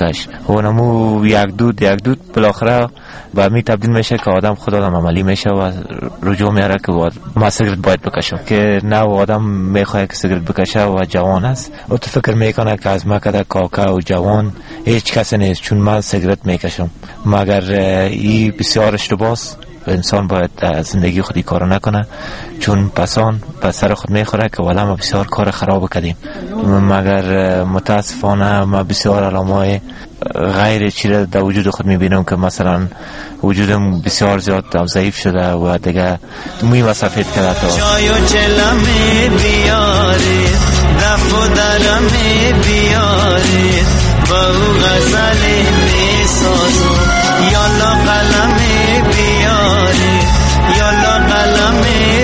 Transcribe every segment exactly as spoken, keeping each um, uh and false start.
بکش و نمو یک دود یک دود بالاخره به می تبدیل میشه که آدم خود آدم عملی میشه و رجوع میاره که ما سیگرت باید بکشم. که نه آدم میخواد که سیگرت بکشه و جوان است و تو فکر میکنه که از ما کده کاکا و جوان هیچ کسی نیست چون من سیگرت میکشم، مگر این بسیار اشتباهه. انسان باید زندگی خودی کار نکنه چون پسان به سر خود میخوره که والا ما بسیار کار خراب کردیم. مگر متاسفانه ما بسیار علامای غیر چیره در وجود خود میبینم که مثلا وجودم بسیار زیاد ضعیف شده و دیگه موی مسافت کرده تا چای و چلم بیاری رفت و درم بیاری با او غزل میسازم یالا قلم بیاری یالا قلم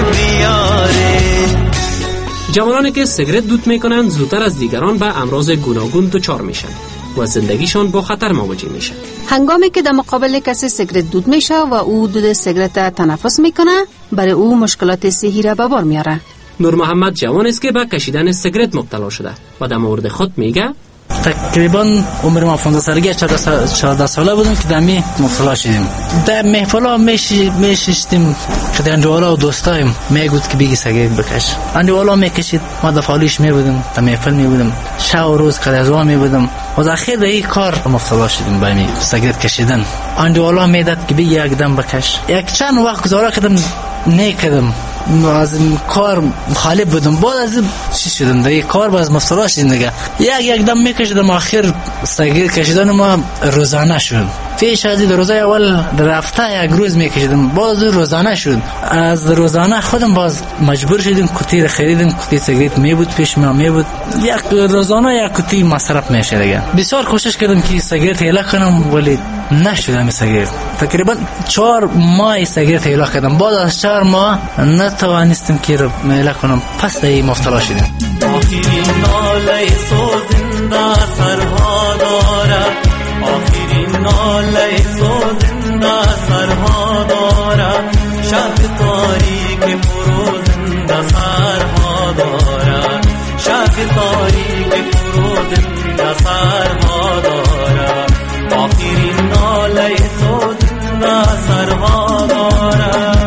بیاری. جوانانی که سیگرت دود میکنند زودتر از دیگران به امراض گوناگون دچار میشن و زندگیشان با خطر مواجه میشه. هنگامی که در مقابل کسی سیگرت دود میشه و او دود سیگرت تنفس میکنه، برای او مشکلات صحی را به بار میاره. نور محمد جوان است که به کشیدن سیگرت مبتلا شده و در مورد خود میگه تقریبا عمر ما پانزده سالگی چهارده ساله بودم که دمی مبتلا شدیم. در محفلا میشستیم که در انجوالا و دوستایم میگود که بگی سیگرت بکش. انجوالا میکشید، ما در فالیش میبودیم، در محفل میبودیم، شب و روز کدازوا میبودیم و در آخر در این کار مبتلا شدیم به می سیگرت کشیدن. انجوالا میداد که بگی یک دم بکش. یک چند وقت گزارا کردم نیکردم، از این کار مخالف بودم. بعد از چی شدم در این کار باز مبتلا شدیم دیگه. یک یک دم میکشیدم، آخر سیگرت کشیدن ما روزانه شد. پیش از این روزای اول در هفته یک روز میکشیدم، باز روزانه شد. از روزانه خودم باز مجبور شدیم کتی خریدیم، کتی سیگرت می بود پیش ما می بود، یک روزانه یک کتی مصرف میشه دیگه. بسیار کوشش کردم که سیگرت هیلا کنم ولی نشدم. سیگرت تقریبا چهار ماه سیگرت هیلا کردم، بعد از چهار ماه نتوانستم که رو هیلا کنم، پس دی مبتلا شدم. آخرین ناله سوزنده سرها دارد، آخرین ناله سوزنده سرها دارد، شب تاریک فروزنده سرها دارد، شب تاریک فروزنده سرها دارد، آخرین ناله سوزنده سرها دارد.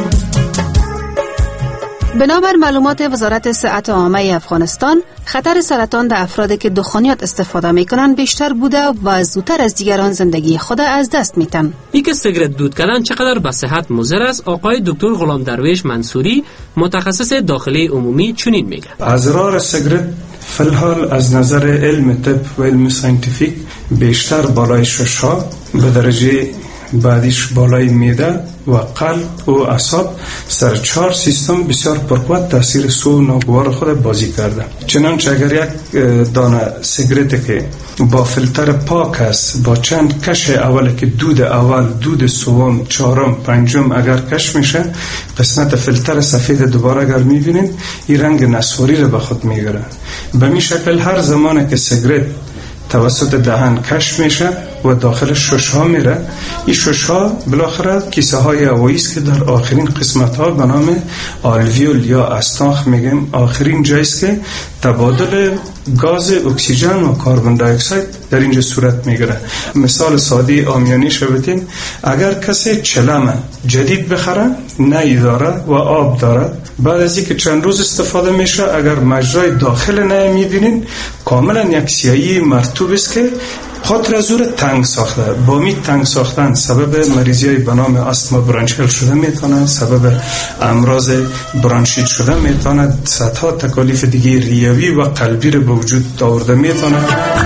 بنابر معلومات وزارت صحت عامه افغانستان، خطر سرطان در افرادی که دخانیات استفاده میکنن بیشتر بوده و زودتر از دیگران زندگی خود از دست میتن. ای که سیگرت دود کردن چقدر به صحت مضر است، آقای دکتر غلام درویش منصوری متخصص داخلی عمومی چنین میگه. اضرار سیگرت فلحال از نظر علم طب و علم ساینتیفیک بیشتر بالای ششها، به درجه بعدیش بالای معده و قلب و اعصاب، سر چهار سیستم بسیار پرقوت تاثیر سو ناگوار خود بازی کرده. چنانچه اگر یک دانه سیگرت که با فیلتر پاک است، با چند کش اول که دود اول، دود سوم، چهارم، پنجم اگر کش میشه، قسمت فیلتر سفید دوباره اگر میبینید این رنگ نسواری رو به خود میگیره. به می شکل هر زمانه که سیگرت توسط دهن کش میشه و داخل ششها میره، این ششها بالاخره کیسه های هوایی است که در آخرین قسمت ها به نام آلویول یا استاخ میگیم، آخرین جایی است که تبادل گاز اکسیژن و کربن دی اکساید در اینجا صورت میگیره. مثال ساده آمیانی شبتین، اگر کسی چلم جدید بخره، نی داره و آب داره، بعد از اینکه چند روز استفاده میشه، اگر مجرای داخل نی میبینین کاملا یک سیاهی مرطوب است که خاطر از زور تنگ ساخته. با می تنگ ساختن سبب مریضی های به نام آستما برانشیل شده میتونه، سبب امراض برانشیت شده میتونه، صدها تکالیف دیگه ریوی و قلبی رو به وجود آورده میتونه.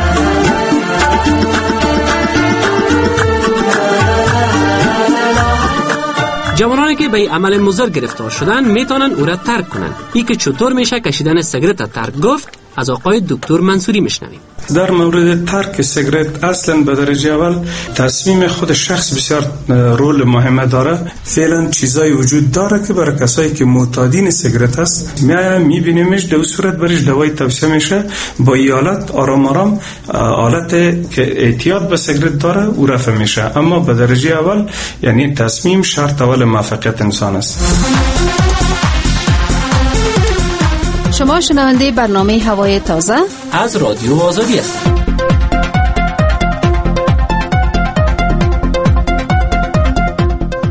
جوانانی که به این عمل مضر گرفتار شدن میتونن او را ترک کنن. ای که چطور میشه کشیدن سیگرت ترک گفت، از آقای دکتر منصوری میشنویم. در مورد ترک سیگرت اصلا به درجه اول تصمیم خود شخص بسیار رول مهمه داره. فعلا چیزای وجود داره که برای کسایی که معتادین سیگرت است میایم میبینیمش، در صورت برش دوای توصیه میشه، با این حالت آرام آرام حالت که اعتیاد به سیگرت داره او رفع میشه. اما به درجه اول یعنی تصمیم شرط اول موفقیت انسان است. شما شنونده برنامه هوای تازه از رادیو آزادی هستید.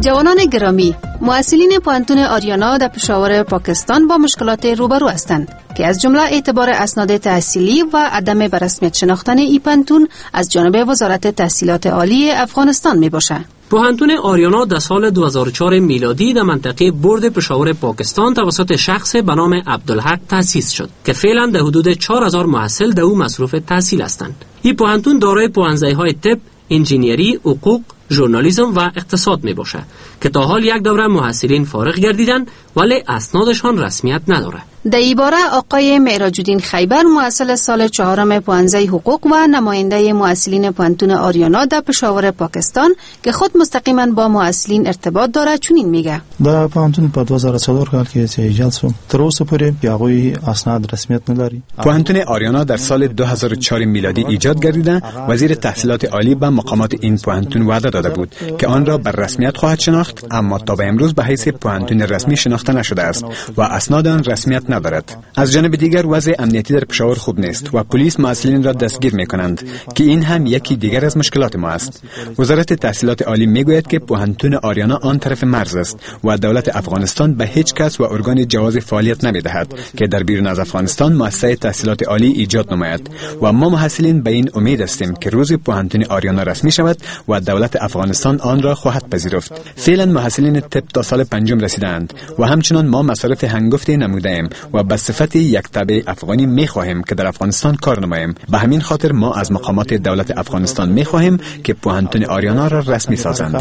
جوانان گرامی، محصلین پوهنتون آریانا در پشاور پاکستان با مشکلات روبرو هستند که از جمله اعتبار اسناد تحصیلی و عدم به رسمیت شناختن این پوهنتون از جانب وزارت تحصیلات عالی افغانستان می باشه. پوهنتون آریانا در سال دو هزار و چهار میلادی در منطقه برد پشاور پاکستان توسط شخص به نام عبدالحق تأسیس شد که فعلا در حدود چهار هزار محصل در او مصروف تحصیل هستند. این پوهنتون دارای پوهنځی‌های طب، انجینیری، حقوق، ژورنالیسم و اقتصاد می باشه که تا حال یک دوره محصلین فارغ گردیدن ولی اسنادشان رسمیت نداره. در این باره آقای معراج الدین خیبر، محصل سال چهارم پوهنځی حقوق و نماینده محصلین پوهنتون آریانا در پشاور پاکستان که خود مستقیما با محصلین ارتباط داره، چنین میگه: در پوهنتون په دوه زره څلور کال کې ایجاد شو، تر اوسه پورې هغوی اسناد رسمیت نداري. پوهنتون آریانا در سال دو هزار و چهار میلادی ایجاد گردیده. وزیر تحصیلات عالی به مقامات این پوهنتون وعده داده بود که آن را بر رسمیت خواهد شناخت، اما تا به امروز به حیث پوهنتون رسمی شناخته نشده است و اسناد آن رسمیت ندارد. از جانب دیگر وضع امنیتی در پشاور خوب نیست و پلیس مسئولین را دستگیر می‌کنند که این هم یکی دیگر از مشکلات ما است. وزارت تحصیلات عالی میگوید که پوهنتون آریانا آن طرف مرز است و دولت افغانستان به هیچ کس و ارگان جواز فعالیت نمی‌دهد که در بیرون از افغانستان مؤسسه تحصیلات عالی ایجاد نماید و ما محصلین به این امید هستیم که روز پوهنتون آریانا رسمی شود و دولت افغانستان آن را خواهد پذیرفت. فعلا محصلین طب تا سال پنجم رسیدند و همچنان ما مصارف هنگفتی نموده‌ایم و به صفت یک تبع افغانی می‌خواهیم که در افغانستان کار نماییم. به همین خاطر ما از مقامات دولت افغانستان می‌خواهیم که پوهنتون آریانا را رسمی سازند.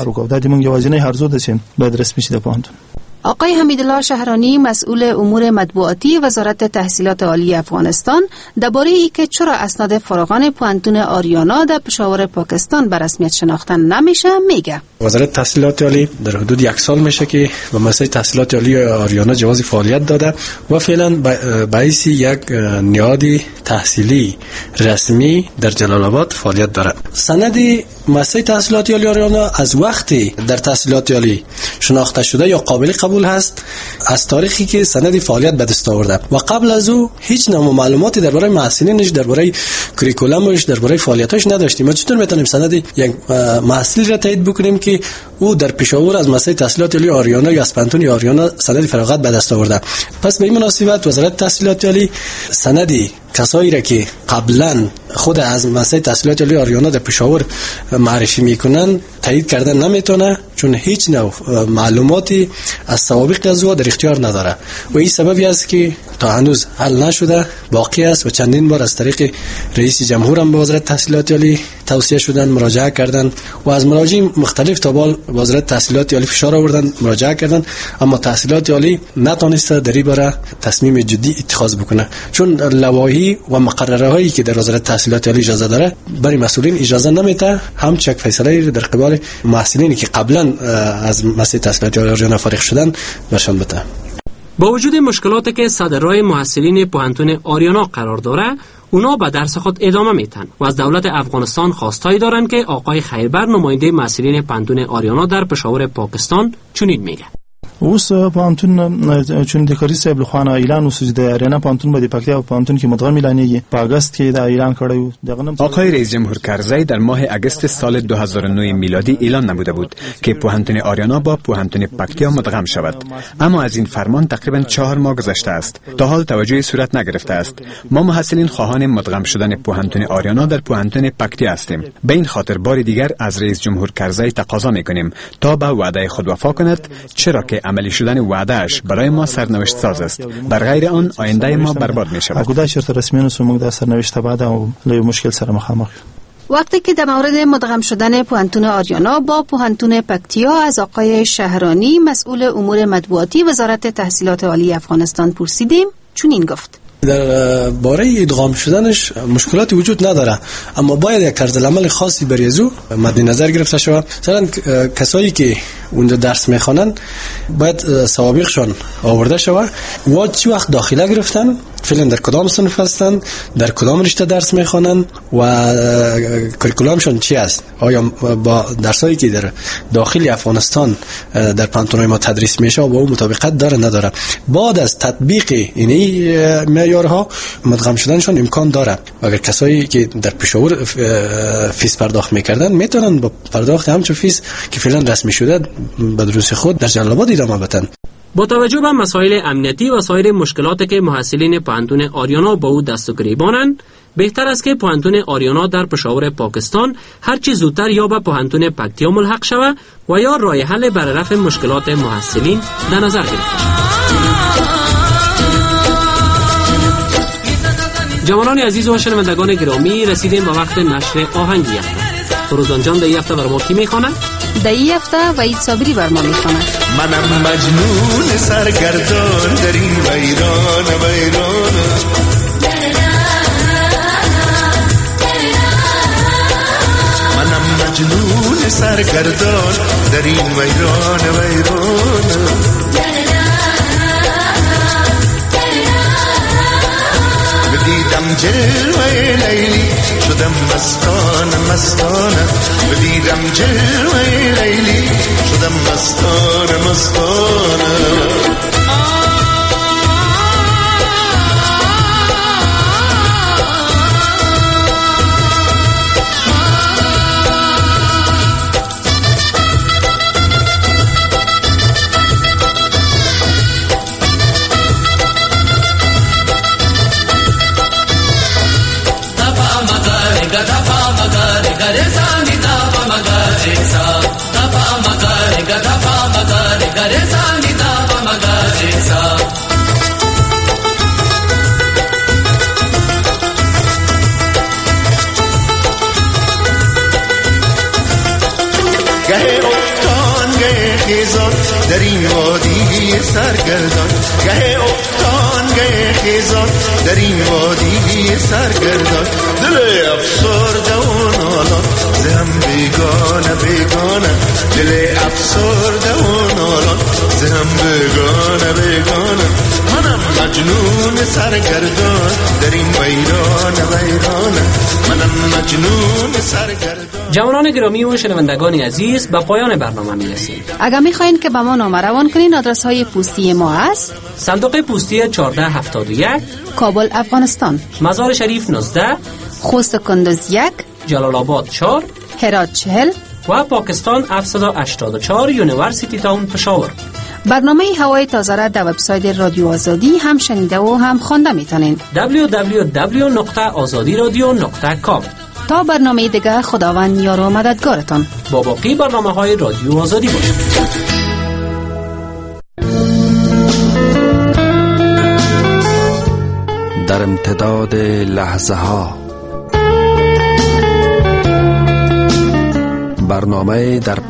آقای حمیدالله شهرانی، مسئول امور مطبوعاتی وزارت تحصیلات عالی افغانستان، درباره اینکه چرا اسناد فراغان پوهنتون آریانا در پشاور پاکستان به رسمیت شناختن نمیشه میگه: وزارت تحصیلات عالی در حدود یک سال میشه که به مؤسسه تحصیلات عالی آریانا جواز فعالیت داده و فعلا باعث یک نهاد تحصیلی رسمی در جلال آباد فعالیت داره. سند مؤسسه تحصیلات عالی آریانا از وقتی در تحصیلات عالی شناخته شده یا قابل قبول هست از تاریخی که سند فعالیت به دست آورده و قبل از او هیچ نوع معلوماتی درباره محصلینش، درباره کریکولمش، درباره فعالیتاش نداشتیم. ما چطور میتونیم سند یک محصل را تایید بکنیم که او در پشاور از مؤسسه تحصیلات عالی آریانا یا از پوهنتون آریانا سند فراغت به دست آورده؟ پس به این مناسبت وزارت تحصیلات عالی سندی کسایی را که قبلا خود از مؤسسه تحصیلات عالی آریانا در پشاور معرفی میکنن تایید کردن نمیتونه، چون هیچ نوع معلوماتی از سوابق از او در اختیار نداره و این سببی است که تا هنوز حل نشده باقی است و چندین بار از طریق رئیس جمهور هم به وزارت تحصیلات عالی توصیه شدن، مراجعه کردن و از مراجعین مختلف تا بال وزارت تحصیلات عالی فشار آوردن، مراجعه کردن، اما تحصیلات عالی نتونسته در این باره تصمیم جدی اتخاذ بکنه، چون لوایح و مقرره هایی که در وزارت تحصیلات عالی اجازه داره برای مسئولین اجازه نمیده همچنین فیصله در قبال محصلینی که قبلا از مؤسسه تحصیلات عالی آریانا فارغ شدن برشان بده. با وجود مشکلاتی که صدر راه محصلین پوهنتون آریانا قرار داره، اونا به درس خود ادامه میتن و از دولت افغانستان خواستایی دارن که آقای خیبر، نماینده محصلین پوهنتون آریانا در پشاور پاکستان، چنین میگه: اوس پوهنتون چون د کاری صاحب لخوانه اعلان وسو د اریانا پوهنتون به پکتیا پوهنتون کې مدغم اعلانېږي په اگست کې دا اعلان کړی دغه. آقای رئیس جمهور کرزی در ماه اگست سال دو هزار و نه میلادی اعلان نموده بود که پوهنتون آریانا با پوهنتون پکتیا مدغم شود، اما از این فرمان تقریبا چهار ماه گذشته است. تا حال توجهی صورت نگرفته است. ما محصلین خواهان مدغم شدن پوهنتون آریانا در پوهنتون پکتیا هستیم. به این خاطر بار دیگر از رئیس جمهور کرزی تقاضا می‌کنیم تا به وعده خود وفا کند، چرا که عملی شدن وعدهش برای ما سرنوشت ساز است. در غیر آن آینده ما برباد می شود. اگه شرط رسمی نسو موږ د سرنوشت بعد او له مشکل سره مخامخ. وقتی که در مورد مدغم شدن پوهنتون آریانا با پوهنتون پکتیا از آقای شهرانی، مسئول امور مطبوعاتی وزارت تحصیلات عالی افغانستان، پرسیدیم، چنین گفت: در باره ادغام شدنش مشکلاتی وجود نداره، اما باید یک طرز عمل خاصی برای او مد نظر گرفته شود. مثلا کسایی که اونجا درس میخوانن باید سوابقشون آورده شود و چه وقت داخله گرفتن، فعلا در کدام صنف هستن، در کدام رشته درس میخوانن و کریکولامشون چی است، آیا با درسایی که در داخل افغانستان در پوهنتون‌های ما تدریس میشه با اون مطابقت داره نداره. بعد از تطبیق اینی معیارها مدغم شدنشون امکان داره. اگر کسایی که در پشاور فیس پرداخت میکردن میتونن با پرداخت همچون فیس که فعلا رسمی شده به دروس خود در جلال ادامه بدن. با توجه به مسائل امنیتی و سایر مشکلاتی که محصلین پوهنتون آریانا با او دست و گریبانند، بهتر است که پوهنتون آریانا در پشاور پاکستان هرچی زودتر یا به پوهنتون پکتیا ملحق شود و یا راه حل برای رفع مشکلات محصلین در نظر گرفته. جوانان عزیز و شنوندگان گرامی، رسیدیم به وقت نشر آهنگ یفته. فروزان جان در این هفته بر ما کی میخواند؟ در این هفته وحید صابری بر ما میخواند. منم مجنون سرگردان در این ویران ویران، منم مجنون سرگردان در این ویران ویران. بدیدم جلوه لیلی شدم مستانه مستانه، بدیدم جلوه لیلی شدم مستانه مستانه. گه افتان گه خیزان در این وادی سرگردان، گه افتان گه خیزان در این وادی سرگردان. دل افسرده و نالان زهم بیگانه بیگانه، دل افسرده و نالان زهم بیگانه بیگانه. منم مجنون سرگردان در این ویران ویرانه، منم مجنون سرگردان. جوانان گرامی و شنوندگان عزیز، به پایان برنامه میرسیم. اگر میخواین که به ما نامه روان کنین، آدرس های پستی ما است: صندوق پستی چهارده هفتاد و یک، کابل افغانستان. مزار شریف نوزده، خوست کندوز یک، جلال آباد چهار، هرات چهل و پاکستان هفتصد و هشتاد و چهار، یونیورسیتی تاون پشاور. برنامه هوای تازه را در وبسایت رادیو آزادی هم شنیده و هم خوانده میتونین. دبلیو دبلیو دبلیو نقطه آزادی رادیو نقطه کام. تا برنامه دیگه، خداوند یار و مددگارتان. با باقی برنامه های رادیو آزادی باشید. در امتداد لحظه ها، برنامه در